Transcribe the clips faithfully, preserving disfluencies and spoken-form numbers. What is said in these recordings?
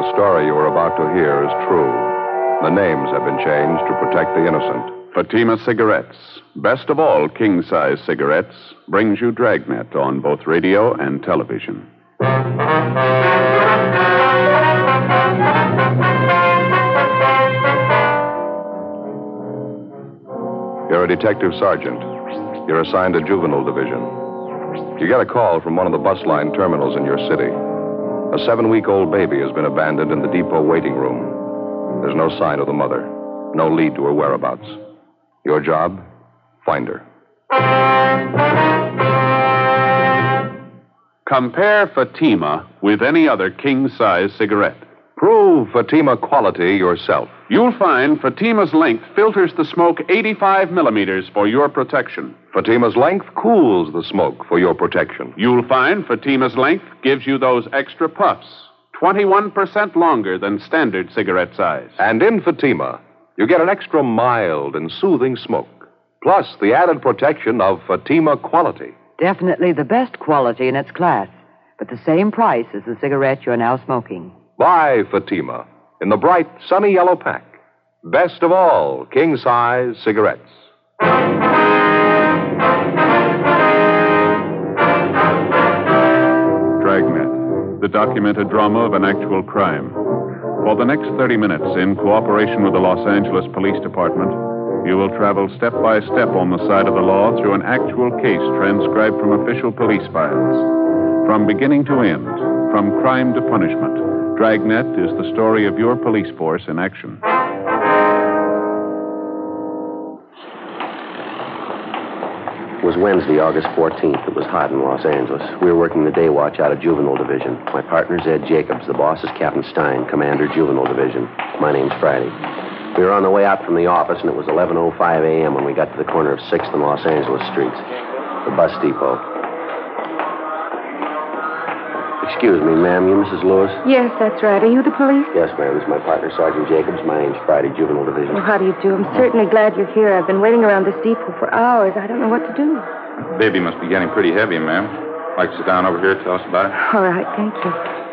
the story you are about to hear is true. The names have been changed to protect the innocent. Fatima Cigarettes, best of all king-size cigarettes, brings you Dragnet on both radio and television. You're a detective sergeant. You're assigned to juvenile division. You get a call from one of the bus line terminals in your city. A seven-week-old baby has been abandoned in the depot waiting room. There's no sign of the mother, no lead to her whereabouts. Your job? Find her. Compare Fatima with any other king-size cigarette. Prove Fatima quality yourself. You'll find Fatima's length filters the smoke eighty-five millimeters for your protection. Fatima's length cools the smoke for your protection. You'll find Fatima's length gives you those extra puffs, twenty-one percent longer than standard cigarette size. And in Fatima, you get an extra mild and soothing smoke, plus the added protection of Fatima quality. Definitely the best quality in its class, but the same price as the cigarette you're now smoking. Buy Fatima in the bright, sunny yellow pack. Best of all, king-size cigarettes. Dragnet, the documented drama of an actual crime. For the next thirty minutes, in cooperation with the Los Angeles Police Department, you will travel step by step on the side of the law through an actual case transcribed from official police files. From beginning to end, from crime to punishment, Dragnet is the story of your police force in action. It was Wednesday, August fourteenth. It was hot in Los Angeles. We were working the day watch out of Juvenile Division. My partner's Ed Jacobs. The boss is Captain Stein, Commander, Juvenile Division. My name's Friday. We were on the way out from the office, and it was eleven oh five a.m. when we got to the corner of sixth and Los Angeles streets, the bus depot. Excuse me, ma'am. You Missus Lewis? Yes, that's right. Are you the police? Yes, ma'am. This is my partner, Sergeant Jacobs. My name's Friday, Juvenile Division. Well, how do you do? I'm certainly glad you're here. I've been waiting around this depot for hours. I don't know what to do. Baby must be getting pretty heavy, ma'am. Like to sit down over here and tell us about it? All right, thank you.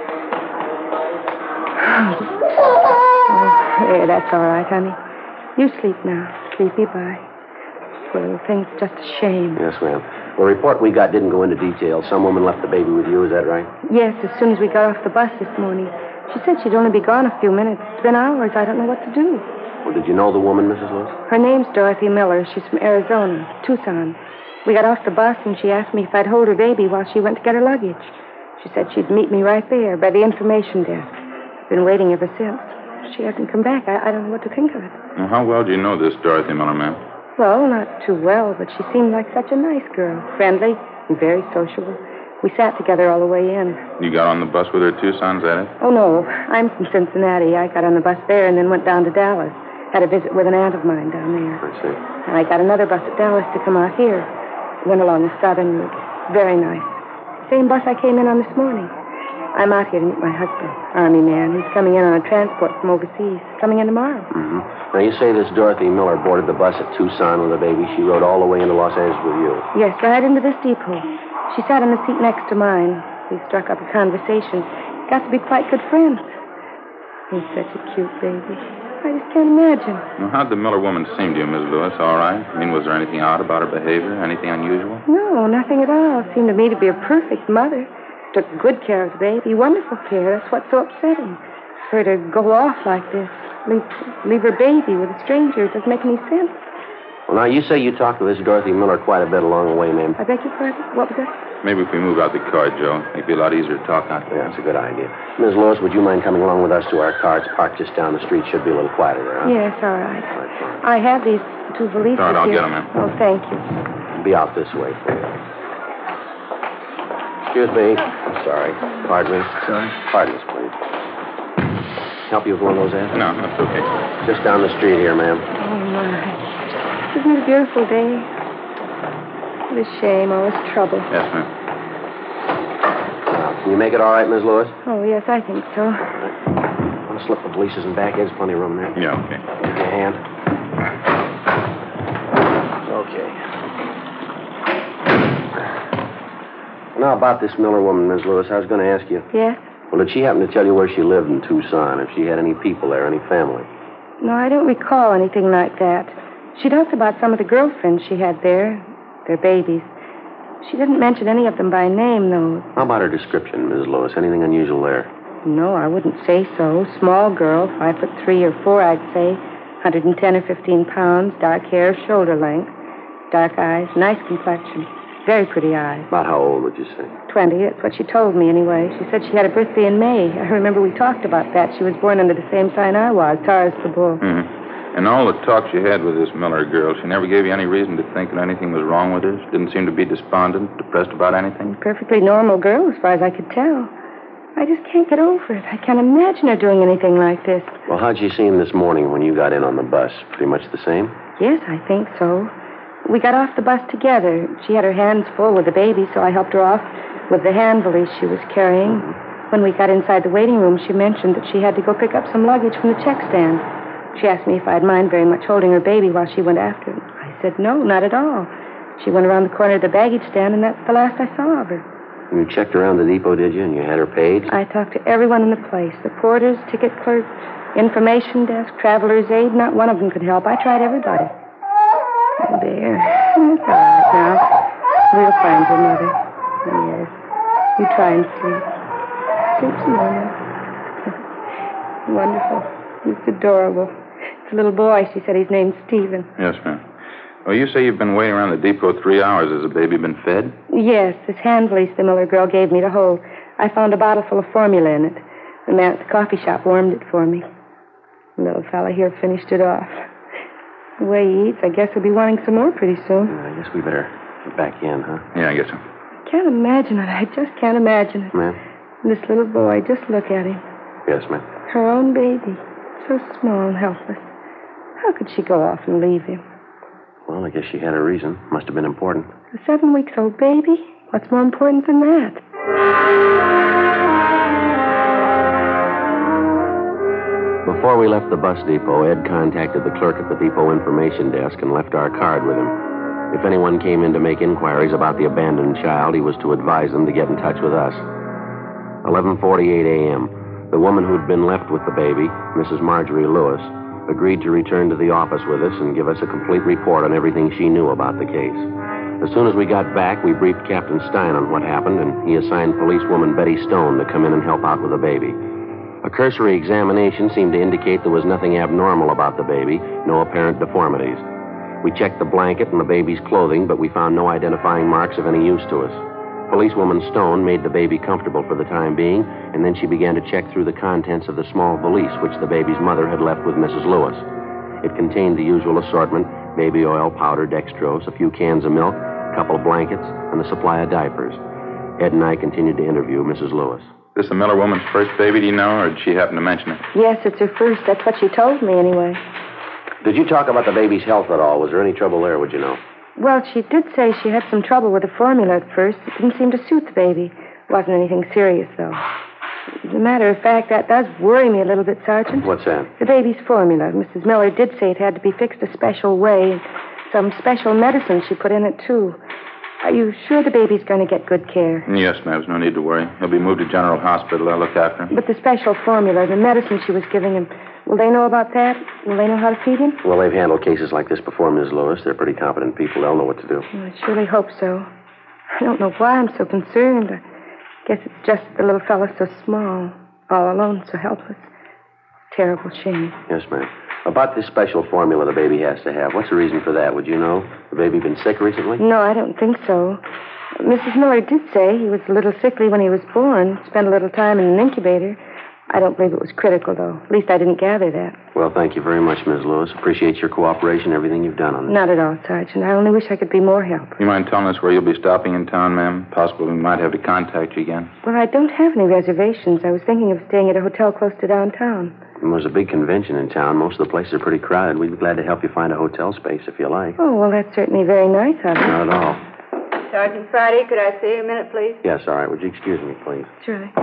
Oh, there, that's all right, honey. You sleep now. Sleepy, bye. Poor little thing, it's just a shame. Yes, ma'am. The report we got didn't go into detail. Some woman left the baby with you, is that right? Yes, as soon as we got off the bus this morning. She said she'd only be gone a few minutes. It's been hours. I don't know what to do. Well, did you know the woman, Missus Lewis? Her name's Dorothy Miller. She's from Arizona, Tucson. We got off the bus, and she asked me if I'd hold her baby while she went to get her luggage. She said she'd meet me right there by the information desk. I've been waiting ever since. She hasn't come back. I, I don't know what to think of it. Well, how well do you know this Dorothy Miller, ma'am? Well, not too well, but she seemed like such a nice girl. Friendly and very sociable. We sat together all the way in. You got on the bus with her, Tucson, is that it? Oh, no. I'm from Cincinnati. I got on the bus there and then went down to Dallas. Had a visit with an aunt of mine down there. I see. And I got another bus at Dallas to come out here. Went along the southern route. Very nice. Same bus I came in on this morning. I'm out here to meet my husband, Army man. He's coming in on a transport from overseas. Coming in tomorrow. Mm-hmm. Now, you say this Dorothy Miller boarded the bus at Tucson with a baby. She rode all the way into Los Angeles with you. Yes, right into this depot. She sat in the seat next to mine. We struck up a conversation. Got to be quite good friends. He's such a cute baby. I just can't imagine. Well, how'd the Miller woman seem to you, Miss Lewis? All right? I mean, was there anything odd about her behavior? Anything unusual? No, nothing at all. Seemed to me to be a perfect mother. Took good care of the baby. Wonderful care. That's what's so upsetting. For her to go off like this. Leave, leave her baby with a stranger. It doesn't make any sense. Well, now, you say you talked to this Dorothy Miller quite a bit along the way, ma'am. I beg your pardon? What was that? Maybe if we move out the car, Joe, it'd be a lot easier to talk out there. Yeah, that's a good idea. Miss Lewis, would you mind coming along with us to our car? It's parked just down the street. Should be a little quieter there, huh? Yes, all right. All right, fine. I have these two valises All right, I'll here. get 'em, ma'am. Oh, thank you. Be out this way. Excuse me. I'm sorry. Pardon me. Sorry? Pardon us, please. Help you with one of those, Ed? No, that's okay. Just down the street here, ma'am. Oh, my. Isn't it a beautiful day? What a shame, all this trouble. Yes, ma'am. Now, can you make it all right, Miss Lewis? Oh, yes, I think so. I want to slip the valises in back. There's plenty of room there. Yeah, okay. Give me a hand. Okay. Now, about this Miller woman, Miss Lewis, I was going to ask you. Yes? Well, did she happen to tell you where she lived in Tucson, if she had any people there, any family? No, I don't recall anything like that. She talked about some of the girlfriends she had there, their babies. She didn't mention any of them by name, though. How about her description, Missus Lewis? Anything unusual there? No, I wouldn't say so. Small girl, five foot three or four, I'd say. one hundred ten or fifteen pounds, dark hair, shoulder length, dark eyes, nice complexion, very pretty eyes. About how old would you say? Twenty, that's what she told me anyway. She said she had a birthday in May. I remember we talked about that. She was born under the same sign I was, Taurus the Bull. Mm-hmm. And all the talk she had with this Miller girl, she never gave you any reason to think that anything was wrong with her? She didn't seem to be despondent, depressed about anything? Perfectly normal girl, as far as I could tell. I just can't get over it. I can't imagine her doing anything like this. Well, how'd she seem this morning when you got in on the bus? Pretty much the same? Yes, I think so. We got off the bus together. She had her hands full with the baby, so I helped her off with the hand valise she was carrying. Mm-hmm. When we got inside the waiting room, she mentioned that she had to go pick up some luggage from the check stand. She asked me if I'd mind very much holding her baby while she went after him. I said no, not at all. She went around the corner of the baggage stand, and that's the last I saw of her. You checked around the depot, did you? And you had her paid? I talked to everyone in the place. The porters, ticket clerks, information desk, traveler's aid. Not one of them could help. I tried everybody. Oh, dear. It's all right now. We'll find your mother. Yes. You try and sleep. Sleep some more now. Wonderful. It's adorable. It's a little boy. She said his name's Stephen. Yes, ma'am. Well, you say you've been waiting around the depot three hours. Has the baby been fed? Yes, this hand valise the Miller girl gave me to hold. I found a bottle full of formula in it. The man at the coffee shop warmed it for me. The little fella here finished it off. The way he eats, I guess he'll be wanting some more pretty soon. Uh, I guess we better get back in, huh? Yeah, I guess so. I can't imagine it. I just can't imagine it. Ma'am? This little boy, just look at him. Yes, ma'am. Her own baby. So small and helpless. How could she go off and leave him? Well, I guess she had a reason. Must have been important. A seven weeks old baby? What's more important than that? Before we left the bus depot, Ed contacted the clerk at the depot information desk and left our card with him. If anyone came in to make inquiries about the abandoned child, he was to advise them to get in touch with us. eleven forty-eight a.m. The woman who'd been left with the baby, Missus Marjorie Lewis, agreed to return to the office with us and give us a complete report on everything she knew about the case. As soon as we got back, we briefed Captain Stein on what happened, and he assigned policewoman Betty Stone to come in and help out with the baby. A cursory examination seemed to indicate there was nothing abnormal about the baby, no apparent deformities. We checked the blanket and the baby's clothing, but we found no identifying marks of any use to us. Policewoman Stone made the baby comfortable for the time being, and then she began to check through the contents of the small valise which the baby's mother had left with Missus Lewis. It contained the usual assortment: baby oil, powder, dextrose, a few cans of milk, a couple of blankets, and a supply of diapers. Ed and I continued to interview Missus Lewis. This the Miller woman's first baby, do you know, or did she happen to mention it? Yes, it's her first. That's what she told me, anyway. Did you talk about the baby's health at all? Was there any trouble there, would you know? Well, she did say she had some trouble with the formula at first. It didn't seem to suit the baby. Wasn't anything serious, though. As a matter of fact, that does worry me a little bit, Sergeant. What's that? The baby's formula. Missus Miller did say it had to be fixed a special way. Some special medicine she put in it, too. Are you sure the baby's going to get good care? Yes, ma'am. There's no need to worry. He'll be moved to General Hospital. They'll look after him. But the special formula, the medicine she was giving him, will they know about that? Will they know how to feed him? Well, they've handled cases like this before, Miss Lewis. They're pretty competent people. They'll know what to do. Well, I surely hope so. I don't know why I'm so concerned. I guess it's just the little fellow's so small, all alone, so helpless. Terrible shame. Yes, ma'am. About this special formula the baby has to have, what's the reason for that? Would you know? The baby been sick recently? No, I don't think so. Missus Miller did say he was a little sickly when he was born, spent a little time in an incubator. I don't believe it was critical, though. At least I didn't gather that. Well, thank you very much, Miss Lewis. Appreciate your cooperation, everything you've done on this. Not at all, Sergeant. I only wish I could be more help. You mind telling us where you'll be stopping in town, ma'am? Possible we might have to contact you again. Well, I don't have any reservations. I was thinking of staying at a hotel close to downtown. And there's a big convention in town. Most of the places are pretty crowded. We'd be glad to help you find a hotel space if you like. Oh, well, that's certainly very nice of you. Not at all. Sergeant Friday, could I see you a minute, please? Yes, all right. Would you excuse me, please? Surely.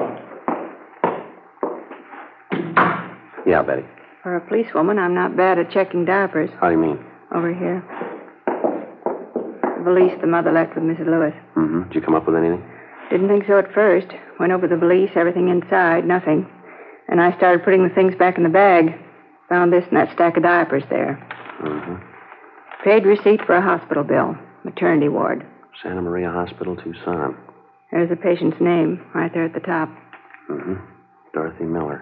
Yeah, Betty. For a policewoman, I'm not bad at checking diapers. How do you mean? Over here. The valise the mother left with Missus Lewis. Mm-hmm. Did you come up with anything? Didn't think so at first. Went over the valise, everything inside, nothing. And I started putting the things back in the bag. Found this and that stack of diapers there. Mm-hmm. Paid receipt for a hospital bill. Maternity ward. Santa Maria Hospital, Tucson. There's the patient's name right there at the top. Mm-hmm. Dorothy Miller.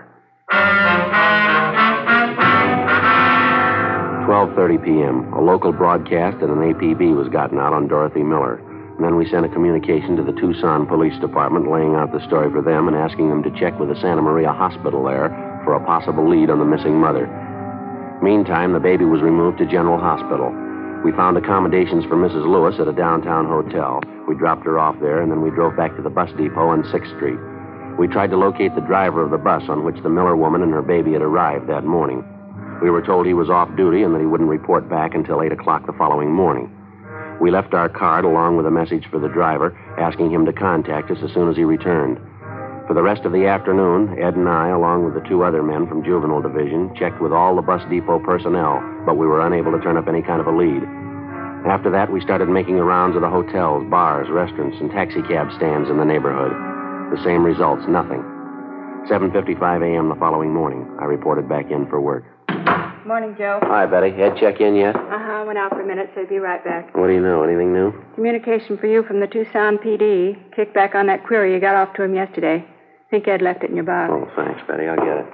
twelve thirty p.m. A local broadcast and an A P B was gotten out on Dorothy Miller. And then we sent a communication to the Tucson Police Department laying out the story for them and asking them to check with the Santa Maria Hospital there for a possible lead on the missing mother. Meantime, the baby was removed to General Hospital. We found accommodations for Missus Lewis at a downtown hotel. We dropped her off there, and then we drove back to the bus depot on sixth street. We tried to locate the driver of the bus on which the Miller woman and her baby had arrived that morning. We were told he was off duty and that he wouldn't report back until eight o'clock the following morning. We left our card along with a message for the driver, asking him to contact us as soon as he returned. For the rest of the afternoon, Ed and I, along with the two other men from Juvenile Division, checked with all the bus depot personnel, but we were unable to turn up any kind of a lead. After that, we started making the rounds of the hotels, bars, restaurants, and taxicab stands in the neighborhood. The same results, nothing. seven fifty-five a.m. the following morning, I reported back in for work. Morning, Joe. Hi, Betty. Ed check in yet? Uh-huh. Went out for a minute, so he'll be right back. What do you know? Anything new? Communication for you from the Tucson P D. Kicked back on that query you got off to him yesterday. Think Ed left it in your box. Oh, thanks, Betty. I'll get it.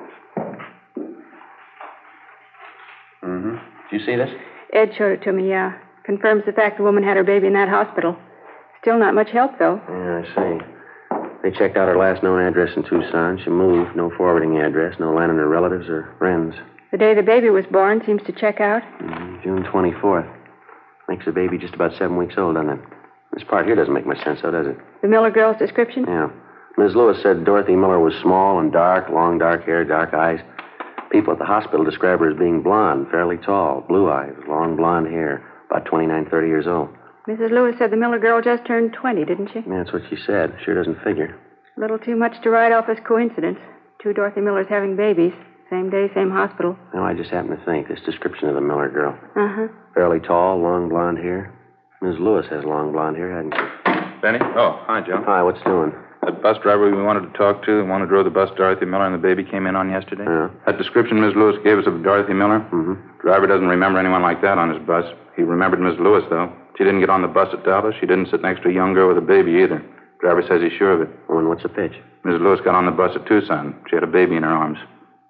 Mm-hmm. Did you see this? Ed showed it to me, yeah. Confirms the fact the woman had her baby in that hospital. Still not much help, though. Yeah, I see. They checked out her last known address in Tucson. She moved. No forwarding address. No line on her relatives or friends. The day the baby was born seems to check out. Mm, June twenty-fourth. Makes the baby just about seven weeks old, doesn't it? This part here doesn't make much sense, though, does it? The Miller girl's description? Yeah. Miz Lewis said Dorothy Miller was small and dark, long dark hair, dark eyes. People at the hospital describe her as being blonde, fairly tall, blue eyes, long blonde hair, about twenty-nine, thirty years old. Missus Lewis said the Miller girl just turned twenty, didn't she? Yeah, that's what she said. Sure doesn't figure. A little too much to write off as coincidence. Two Dorothy Millers having babies. Same day, same hospital. No, I just happen to think this description of the Miller girl. Uh-huh. Fairly tall, long blonde hair. Miz Lewis has long blonde hair, hasn't she? Benny? Oh, hi, Joe. Hi, what's doing? That bus driver we wanted to talk to, the one who drove the bus Dorothy Miller and the baby came in on yesterday? Yeah. That description Miz Lewis gave us of Dorothy Miller? Mm-hmm. Driver doesn't remember anyone like that on his bus. He remembered Miz Lewis, though. She didn't get on the bus at Dallas. She didn't sit next to a young girl with a baby either. Driver says he's sure of it. Oh, and what's the pitch? Miz Lewis got on the bus at Tucson. She had a baby in her arms.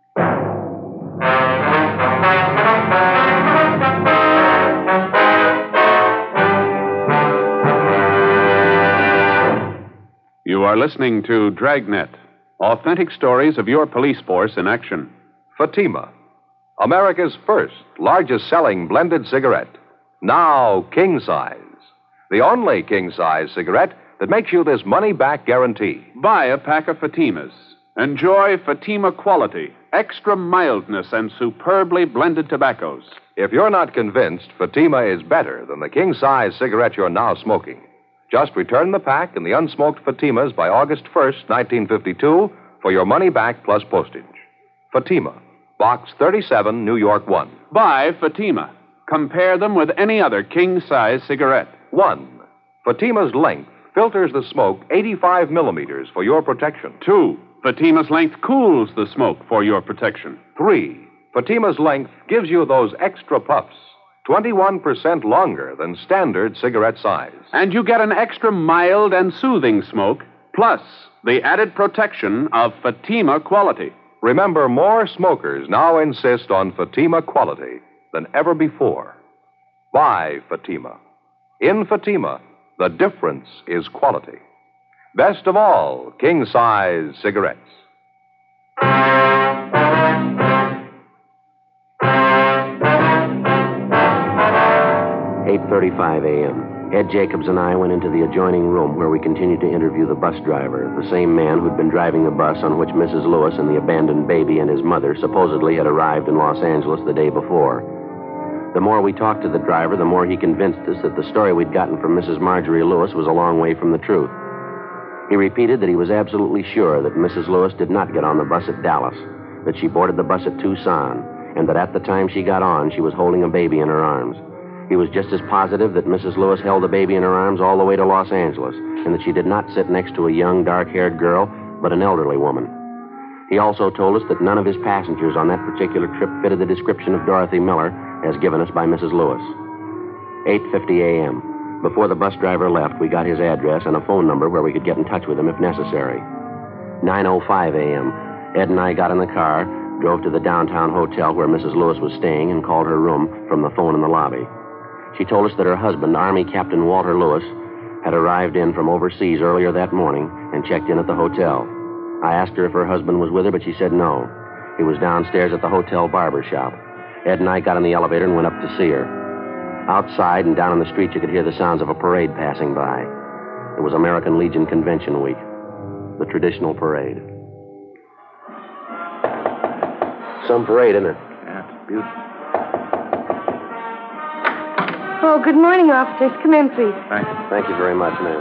You are listening to Dragnet, authentic stories of your police force in action. Fatima, America's first, largest selling blended cigarette. Now king size. The only king size cigarette that makes you this money back guarantee. Buy a pack of Fatimas. Enjoy Fatima quality, extra mildness, and superbly blended tobaccos. If you're not convinced Fatima is better than the king size cigarette you're now smoking, just return the pack and the unsmoked Fatimas by August first, nineteen fifty-two, for your money back plus postage. Fatima, Box thirty-seven, New York one. Buy Fatima. Compare them with any other king-size cigarette. One, Fatima's length filters the smoke eighty-five millimeters for your protection. Two, Fatima's length cools the smoke for your protection. Three, Fatima's length gives you those extra puffs, twenty-one percent longer than standard cigarette size. And you get an extra mild and soothing smoke, plus the added protection of Fatima quality. Remember, more smokers now insist on Fatima quality than ever before. Buy Fatima. In Fatima, the difference is quality. Best of all, king-size cigarettes. eight thirty-five a.m. Ed Jacobs and I went into the adjoining room where we continued to interview the bus driver, the same man who'd been driving the bus on which Missus Lewis and the abandoned baby and his mother supposedly had arrived in Los Angeles the day before. The more we talked to the driver, the more he convinced us that the story we'd gotten from Missus Marjorie Lewis was a long way from the truth. He repeated that he was absolutely sure that Missus Lewis did not get on the bus at Dallas, that she boarded the bus at Tucson, and that at the time she got on, she was holding a baby in her arms. He was just as positive that Missus Lewis held the baby in her arms all the way to Los Angeles, and that she did not sit next to a young, dark-haired girl, but an elderly woman. He also told us that none of his passengers on that particular trip fitted the description of Dorothy Miller as given us by Missus Lewis. eight fifty a.m. Before the bus driver left, we got his address and a phone number where we could get in touch with him if necessary. nine oh five a.m. Ed and I got in the car, drove to the downtown hotel where Missus Lewis was staying, and called her room from the phone in the lobby. She told us that her husband, Army Captain Walter Lewis, had arrived in from overseas earlier that morning and checked in at the hotel. I asked her if her husband was with her, but she said no. He was downstairs at the hotel barber shop. Ed and I got in the elevator and went up to see her. Outside and down in the street, you could hear the sounds of a parade passing by. It was American Legion Convention Week, the traditional parade. Some parade, isn't it? Yeah, it's beautiful. Oh, good morning, officers. Come in, please. Thank you. Thank you very much, ma'am.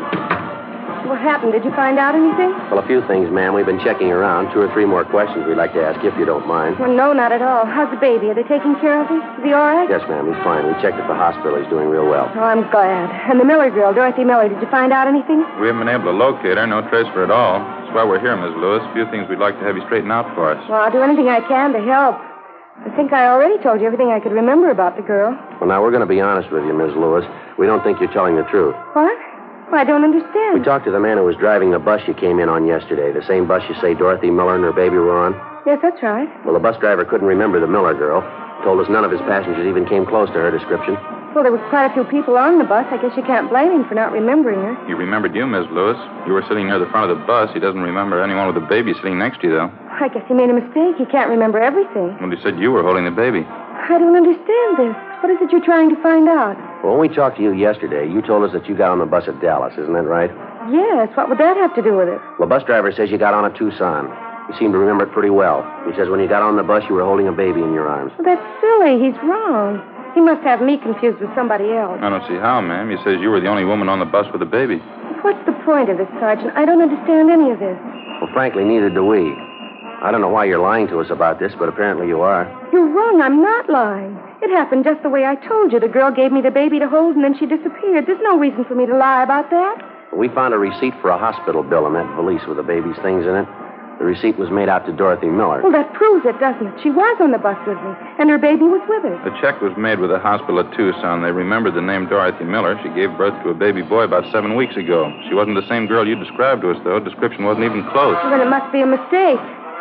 What happened? Did you find out anything? Well, a few things, ma'am. We've been checking around. Two or three more questions we'd like to ask you, if you don't mind. Well, no, not at all. How's the baby? Are they taking care of him? Is he all right? Yes, ma'am. He's fine. We checked at the hospital. He's doing real well. Oh, I'm glad. And the Miller girl, Dorothy Miller, did you find out anything? We haven't been able to locate her. No trace of her at all. That's why we're here, Miss Lewis. A few things we'd like to have you straighten out for us. Well, I'll do anything I can to help. I think I already told you everything I could remember about the girl. Well, now, we're going to be honest with you, Miss Lewis. We don't think you're telling the truth. What? Well, I don't understand. We talked to the man who was driving the bus you came in on yesterday, the same bus you say Dorothy Miller and her baby were on. Yes, that's right. Well, the bus driver couldn't remember the Miller girl. Told us none of his passengers even came close to her description. Well, there was quite a few people on the bus. I guess you can't blame him for not remembering her. He remembered you, Miss Lewis. You were sitting near the front of the bus. He doesn't remember anyone with a baby sitting next to you, though. I guess he made a mistake. He can't remember everything. Well, he said you were holding the baby. I don't understand this. What is it you're trying to find out? Well, when we talked to you yesterday, you told us that you got on the bus at Dallas. Isn't that right? Yes. What would that have to do with it? The bus driver says you got on at Tucson. You seem to remember it pretty well. He says when you got on the bus, you were holding a baby in your arms. Well, that's silly. He's wrong. He must have me confused with somebody else. I don't see how, ma'am. He says you were the only woman on the bus with a baby. What's the point of this, Sergeant? I don't understand any of this. Well, frankly, neither do we. I don't know why you're lying to us about this, but apparently you are. You're wrong. I'm not lying. It happened just the way I told you. The girl gave me the baby to hold, and then she disappeared. There's no reason for me to lie about that. We found a receipt for a hospital bill in that valise with the baby's things in it. The receipt was made out to Dorothy Miller. Well, that proves it, doesn't it? She was on the bus with me, and her baby was with her. The check was made with the hospital at Tucson. They remembered the name Dorothy Miller. She gave birth to a baby boy about seven weeks ago. She wasn't the same girl you described to us, though. Description wasn't even close. Well, then it must be a mistake.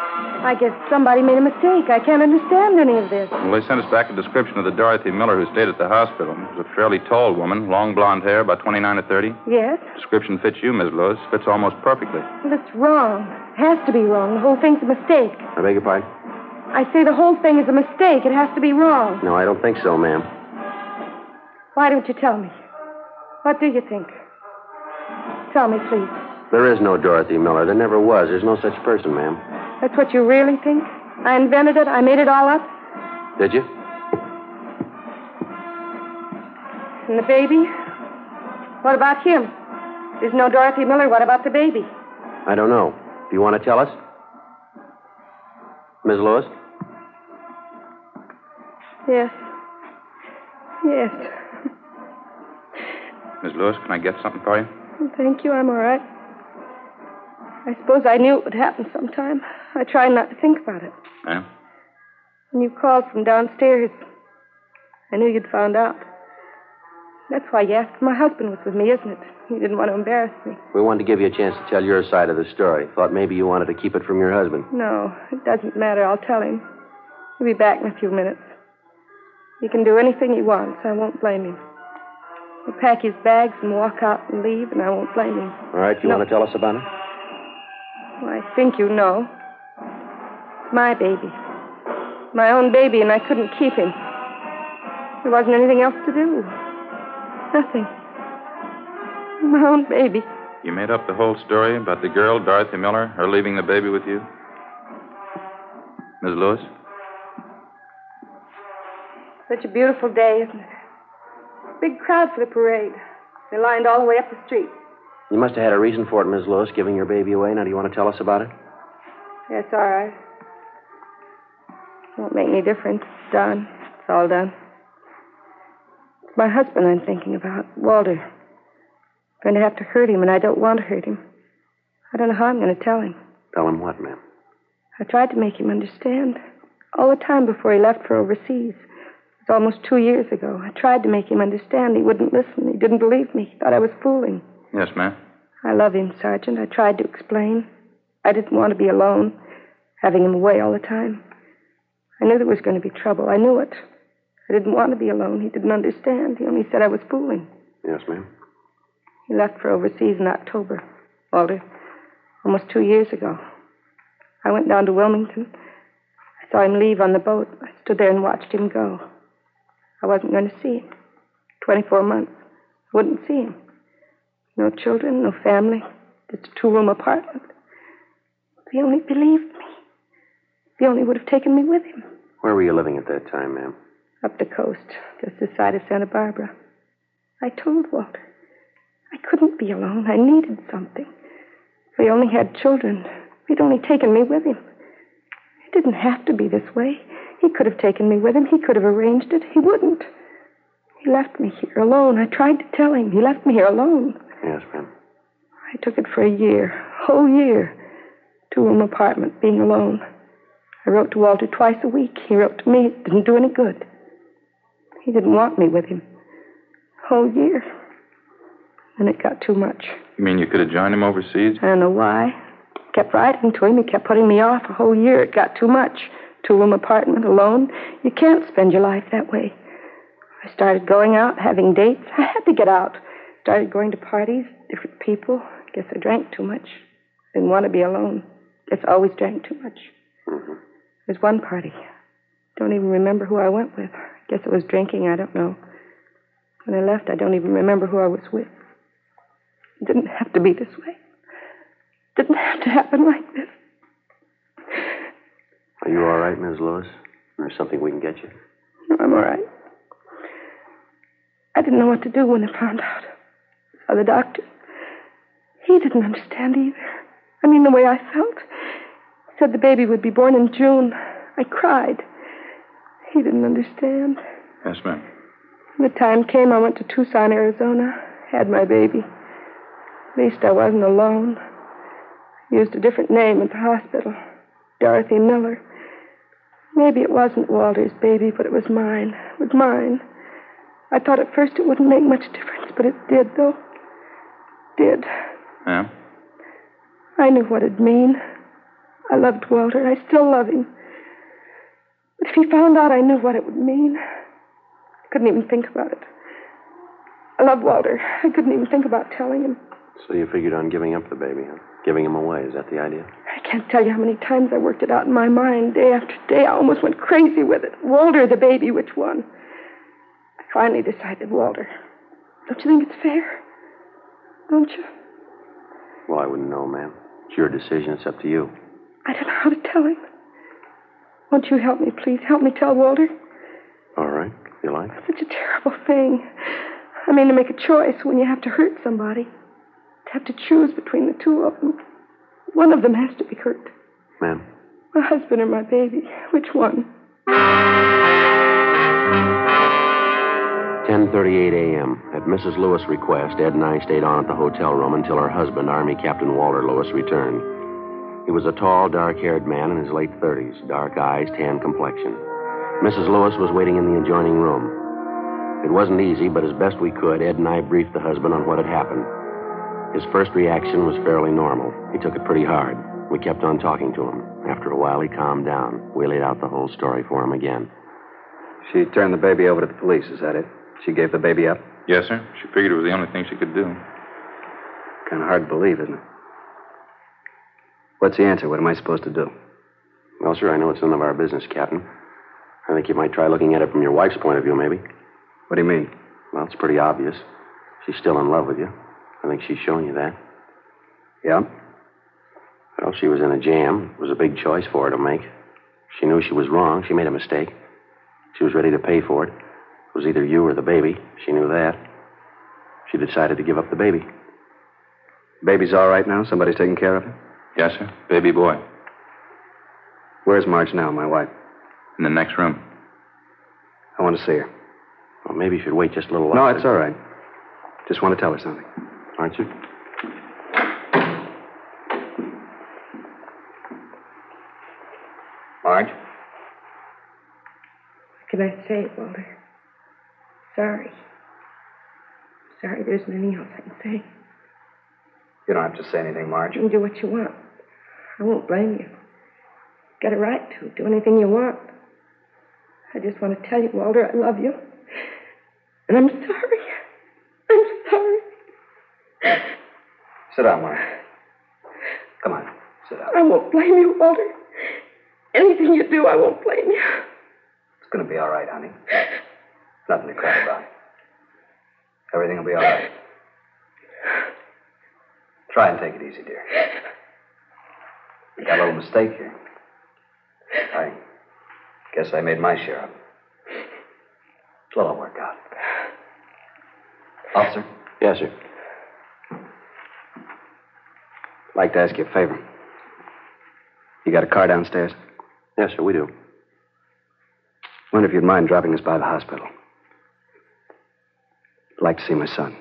I guess somebody made a mistake. I can't understand any of this. Well, they sent us back a description of the Dorothy Miller who stayed at the hospital. She was a fairly tall woman, long blonde hair, about twenty-nine or thirty. Yes? Description fits you, Miss Lewis. Fits almost perfectly. Well, it's wrong. It has to be wrong. The whole thing's a mistake. I beg your pardon? I say the whole thing is a mistake. It has to be wrong. No, I don't think so, ma'am. Why don't you tell me? What do you think? Tell me, please. There is no Dorothy Miller. There never was. There's no such person, ma'am. That's what you really think? I invented it? I made it all up? Did you? And the baby? What about him? There's no Dorothy Miller. What about the baby? I don't know. Do you want to tell us? Miss Lewis? Yes. Yes. Miss Lewis, can I get something for you? Thank you. I'm all right. I suppose I knew it would happen sometime. I tried not to think about it. Yeah? When you called from downstairs, I knew you'd found out. That's why you asked if my husband was with me, isn't it? You didn't want to embarrass me. We wanted to give you a chance to tell your side of the story. Thought maybe you wanted to keep it from your husband. No, it doesn't matter. I'll tell him. He'll be back in a few minutes. He can do anything he wants. I won't blame him. He'll pack his bags and walk out and leave, and I won't blame him. All right, you No. want to tell us about it? Well, I think you know. It's my baby. My own baby, and I couldn't keep him. There wasn't anything else to do. Nothing. My own baby. You made up the whole story about the girl, Dorothy Miller, her leaving the baby with you? Miss Lewis? Such a beautiful day, isn't it? Big crowd for the parade. They lined all the way up the street. You must have had a reason for it, Miss Lewis, giving your baby away. Now, do you want to tell us about it? Yes, all right. Won't make any difference. It's done. It's all done. My husband I'm thinking about, Walter. I'm going to have to hurt him, and I don't want to hurt him. I don't know how I'm going to tell him. Tell him what, ma'am? I tried to make him understand. All the time before he left for overseas. It was almost two years ago. I tried to make him understand. He wouldn't listen. He didn't believe me. He thought I was fooling. Yes, ma'am. I love him, Sergeant. I tried to explain. I didn't want to be alone, having him away all the time. I knew there was going to be trouble. I knew it. I didn't want to be alone. He didn't understand. He only said I was fooling. Yes, ma'am. He left for overseas in October, Walter, almost two years ago. I went down to Wilmington. I saw him leave on the boat. I stood there and watched him go. I wasn't going to see him. Twenty-four months. I wouldn't see him. No children, no family, just a two-room apartment. If he only believed me. If he only would have taken me with him. Where were you living at that time, ma'am? Up the coast, just this side of Santa Barbara. I told Walter. I couldn't be alone. I needed something. If he only had children, if he'd only taken me with him. It didn't have to be this way. He could have taken me with him. He could have arranged it. He wouldn't. He left me here alone. I tried to tell him. He left me here alone. Yes, ma'am. I took it for a year, a whole year. Two-room apartment, being alone. I wrote to Walter twice a week. He wrote to me. It didn't do any good. He didn't want me with him. A whole year. And it got too much. You mean you could have joined him overseas? I don't know why. Kept writing to him. He kept putting me off a whole year. It got too much. Two-room apartment, alone. You can't spend your life that way. I started going out, having dates. I had to get out. Started going to parties, different people. Guess I drank too much. Didn't want to be alone. Guess I always drank too much. Mm-hmm. There's one party. Don't even remember who I went with. Guess it was drinking. I don't know. When I left, I don't even remember who I was with. It didn't have to be this way. It didn't have to happen like this. Are you all right, Miss Lewis? Or something we can get you? No, I'm all right. I didn't know what to do when I found out. I saw the doctor. He didn't understand either. I mean, the way I felt. He said the baby would be born in June. I cried. He didn't understand. Yes, ma'am. When the time came, I went to Tucson, Arizona. Had my baby. At least I wasn't alone. I used a different name at the hospital. Dorothy Miller. Maybe it wasn't Walter's baby, but it was mine. It was mine. I thought at first it wouldn't make much difference, but it did, though. It did. Yeah? I knew what it'd mean. I loved Walter. I still love him. But if he found out I knew what it would mean, I couldn't even think about it. I love Walter. I couldn't even think about telling him. So you figured on giving up the baby, huh? Giving him away, is that the idea? I can't tell you how many times I worked it out in my mind, day after day. I almost went crazy with it. Walter, the baby, which one? I finally decided Walter. Don't you think it's fair? Don't you? Well, I wouldn't know, ma'am. It's your decision. It's up to you. I don't know how to tell him. Won't you help me, please? Help me tell Walter. All right, if you like. It's such a terrible thing. I mean, to make a choice when you have to hurt somebody. To have to choose between the two of them. One of them has to be hurt. Ma'am? My husband or my baby. Which one? ten thirty-eight a.m. At Missus Lewis' request, Ed and I stayed on at the hotel room until her husband, Army Captain Walter Lewis, returned. He was a tall, dark-haired man in his late thirties, dark eyes, tan complexion. Missus Lewis was waiting in the adjoining room. It wasn't easy, but as best we could, Ed and I briefed the husband on what had happened. His first reaction was fairly normal. He took it pretty hard. We kept on talking to him. After a while, he calmed down. We laid out the whole story for him again. She turned the baby over to the police, is that it? She gave the baby up? Yes, sir. She figured it was the only thing she could do. Kind of hard to believe, isn't it? What's the answer? What am I supposed to do? Well, sir, I know it's none of our business, Captain. I think you might try looking at it from your wife's point of view, maybe. What do you mean? Well, it's pretty obvious. She's still in love with you. I think she's shown you that. Yeah? Well, she was in a jam. It was a big choice for her to make. She knew she was wrong. She made a mistake. She was ready to pay for it. It was either you or the baby. She knew that. She decided to give up the baby. Baby's all right now? Somebody's taking care of him? Yes, sir. Baby boy. Where's Marge now, my wife? In the next room. I want to see her. Well, maybe you should wait just a little No, longer. it's all right. Just want to tell her something. Aren't you? Marge? What can I say, Walter? Sorry. Sorry, there isn't anything else I can say. You don't have to say anything, Marge. You can do what you want. I won't blame you. Got a right to do anything you want. I just want to tell you, Walter, I love you. And I'm sorry. I'm sorry. Sit down, Marge. Come on, sit down. I won't blame you, Walter. Anything you do, I won't blame you. It's going to be all right, honey. Nothing to cry about. Everything will be all right. Try and take it easy, dear. You got a little mistake here. I guess I made my share of it. It'll all work out. Officer? Yes, sir. I'd like to ask you a favor. You got a car downstairs? Yes, sir, we do. Wonder if you'd mind dropping us by the hospital. I'd like to see my son.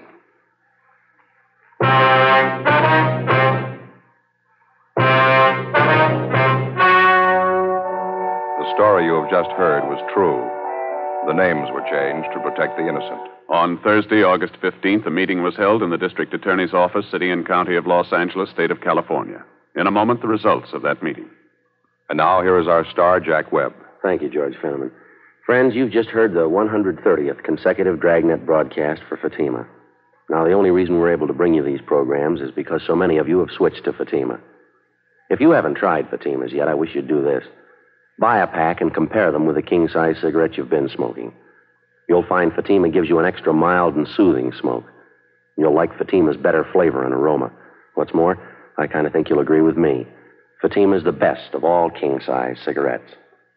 The story you have just heard was true. The names were changed to protect the innocent. On Thursday, August fifteenth, a meeting was held in the District Attorney's Office, City and County of Los Angeles, State of California. In a moment, the results of that meeting. And now, here is our star, Jack Webb. Thank you, George Fenneman. Friends, you've just heard the one hundred thirtieth consecutive Dragnet broadcast for Fatima. Now, the only reason we're able to bring you these programs is because so many of you have switched to Fatima. If you haven't tried Fatimas yet, I wish you'd do this. Buy a pack and compare them with the king-size cigarette you've been smoking. You'll find Fatima gives you an extra mild and soothing smoke. You'll like Fatima's better flavor and aroma. What's more, I kind of think you'll agree with me. Fatima's the best of all king-size cigarettes.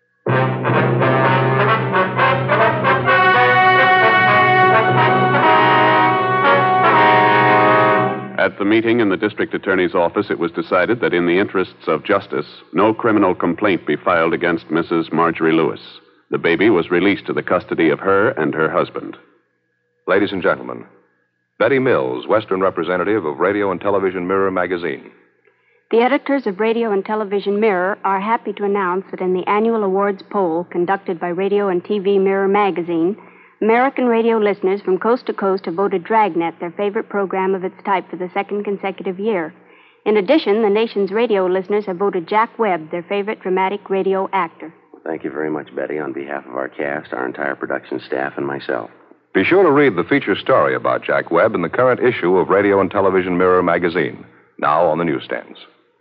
At the meeting in the District Attorney's Office, it was decided that in the interests of justice, no criminal complaint be filed against Missus Marjorie Lewis. The baby was released to the custody of her and her husband. Ladies and gentlemen, Betty Mills, Western representative of Radio and Television Mirror magazine. The editors of Radio and Television Mirror are happy to announce that in the annual awards poll conducted by Radio and T V Mirror magazine, American radio listeners from coast to coast have voted Dragnet their favorite program of its type for the second consecutive year. In addition, the nation's radio listeners have voted Jack Webb their favorite dramatic radio actor. Thank you very much, Betty, on behalf of our cast, our entire production staff, and myself. Be sure to read the feature story about Jack Webb in the current issue of Radio and Television Mirror magazine, now on the newsstands.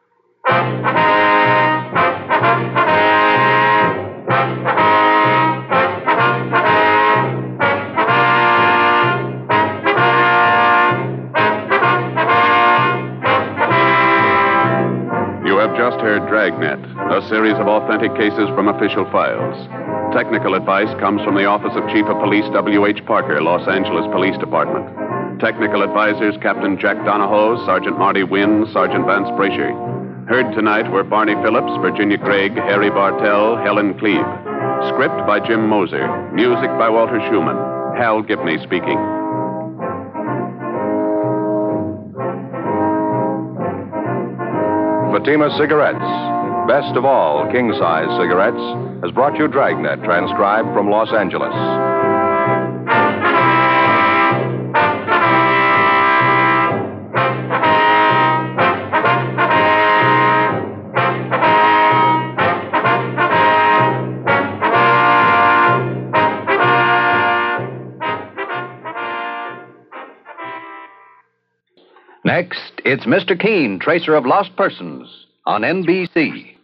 You have just heard Dragnet, a series of authentic cases from official files. Technical advice comes from the Office of Chief of Police W H Parker, Los Angeles Police Department. Technical advisors Captain Jack Donahoe, Sergeant Marty Wynn, Sergeant Vance Brasher. Heard tonight were Barney Phillips, Virginia Gregg, Harry Bartell, Helen Cleve. Script by Jim Moser. Music by Walter Schumann. Hal Gibney speaking. Fatima Cigarettes, best of all king-size cigarettes, has brought you Dragnet, transcribed from Los Angeles. Next, it's Mister Keene, Tracer of Lost Persons, on N B C.